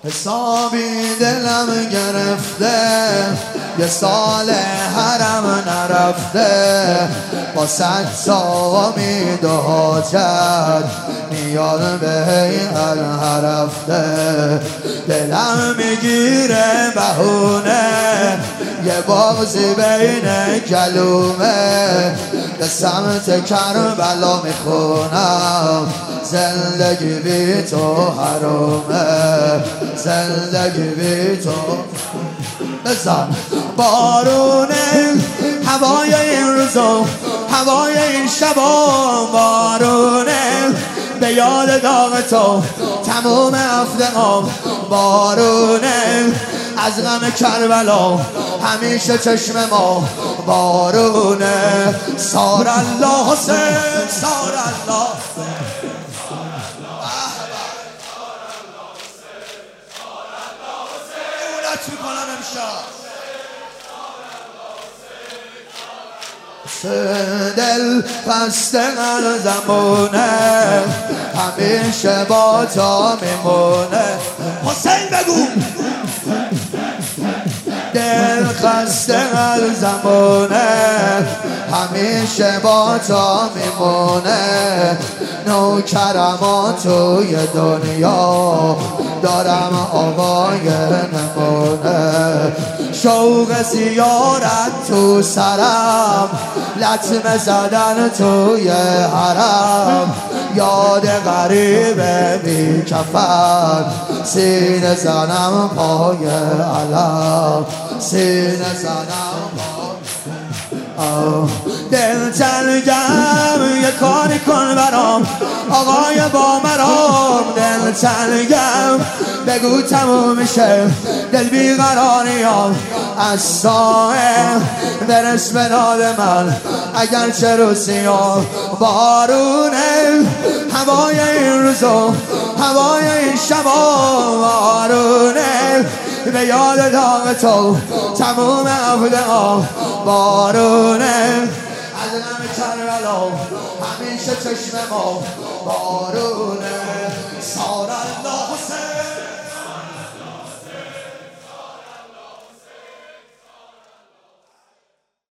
حسابی دلم گرفته، یه سال حرم نرفته، با 100 تا امید و حاجت میاد به هر هرفته. دلم میگیره بهونه، یه بغضی بین گلومه، به سمت کربلا میخونم زندگی بی تو حرومه، زندگی بی تو. بزن بارونه هوای این روزا، هوای این شبا، بارونه به یاد داغ تو تموم هفته‌ام، بارونه از غم کربلا همیشه چشم ما، بارونه سار الله حسین، سار الله اولت میکنم امشب. دل پست قلبمونه همیشه با تا میمونه. حسین بگو. دل خسته قلبمونه همیشه با تا میمونه. نوکرم توی دنیا دارم آقای نمونه. شوق زیارت تو سرم، لطمه زدن توی حرم، یاد غریبه بی کفن، سینه زنم پای علم، سینه زنم پای دل تنگم، یه کاری کن برام آقای با مرام. دل تنگم بگو تموم میشه، دل بیقراریام از سایه برس به داد من، اگر چه روزیام. بارونه هوای این روزا، هوای این شبا، بارونه به یاد داغ تو تموم هفته‌ام، بارونه از غم کربلا همیشه چشم ما.